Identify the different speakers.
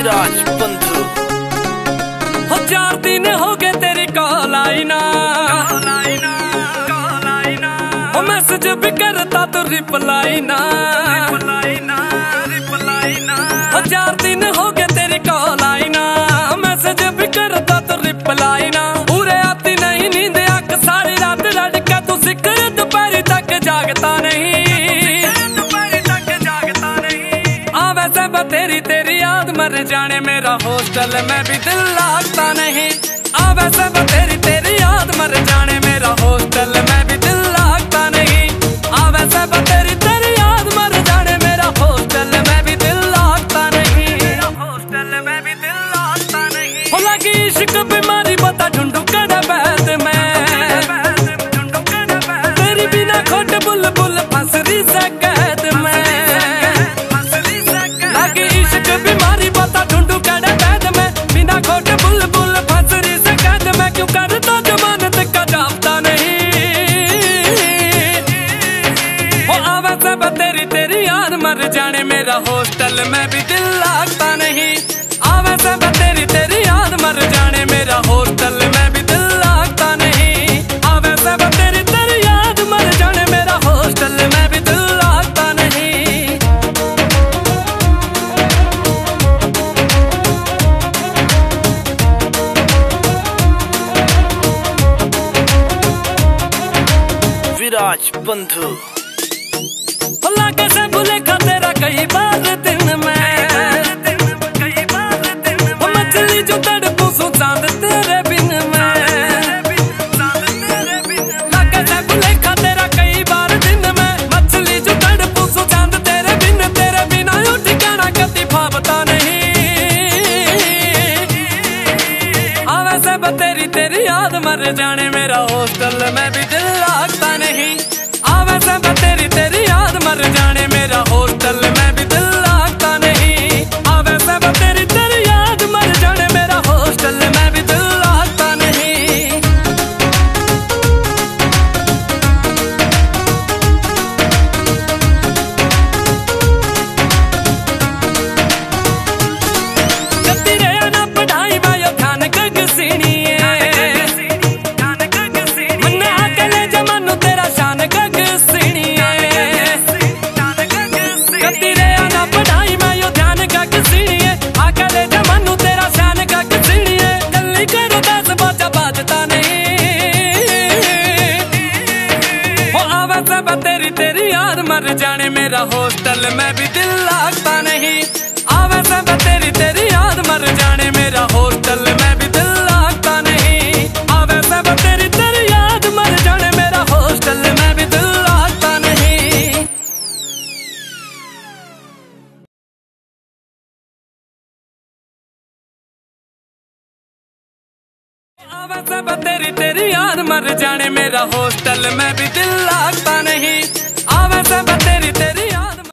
Speaker 1: विराज बंधु।
Speaker 2: हो 4 दिन हो गए तेरी कॉल आई ना, हो मैसेज भी करता तो रिप्लाई ना, हो 4 दिन हो गए तेरी कॉल आई ना, मैसेज भी करता तो रिप्लाई ना। पूरे आती नहीं नींद आंख सारी रात लड़का तू सिकर दोपहर तक जागता नहीं, वैसे तेरी तेरी याद मर जाने मेरा हॉस्टल में भी दिल लगता नहीं। वैसे तेरी तेरी याद मर जाने मेरा हॉस्टल में भी दिल लगता नहीं। वैसे तेरी तेरी याद मर जाने मेरा हॉस्टल में भी दिल लगता नहीं, हॉस्टल में भी दिल लगता नहीं। हो लगी इश्क बीमारी बता ढूंढू कड़ा बैद में, तेरी बिना खोट बुलबुल फंस रही से कैद में। बीमारी बता ढूंढू कड़े बैद में, बिना खोट बुलबुल फंसरी से कैद में। क्यों करता जमानत का जापता नहीं। हो आवे सब तेरी तेरी याद मर जाने मेरा हॉस्टल में भी दिल लगता नहीं। आवे सब तेरी तेरी याद मर जाने मेरा हॉस्टल में भी दिल लगता नहीं। आवे सब तेरी तेरी याद मर जाने मेरा हॉस्टल में भी दिल लगता नहीं।
Speaker 1: विराज बंधु।
Speaker 2: लागे से भूलेखा तेरा कई बार दिन में, मछली जो तड़पू सू चांद तेरे बिन में। लागे से भूलेखा तेरा कई बार दिन में, मछली जो तड़पू सू चांद तेरे बिन। तेरे बिना यू ठिकाना कति भावता नहीं। आवे से तेरी तेरी याद मर जाने मेरा हॉस्टल में भी दिल लगता नहीं। आवे से तेरी तेरी याद मर जाने मेरा हॉस्टल में भी दिल लगता नहीं। आवे से तेरी तेरी याद मर जाने मेरा हॉस्टल में भी दिल लगता नहीं। जती रहे ना पढ़ाई वायो ध्यान गग सीनी तेरी तेरी याद मर जाने मेरा हॉस्टल में भी दिल लगता नहीं। आवे सब तेरी तेरी याद मर जाने मेरा हॉस्टल में भी दिल लगता नहीं। आवे सब तेरी तेरी याद मर जाने मेरा हॉस्टल में भी दिल लगता नहीं। आवे सब तेरी तेरी याद मर जाने मेरा हॉस्टल में भी दिल लगता नहीं। आवे सब तेरी तेरी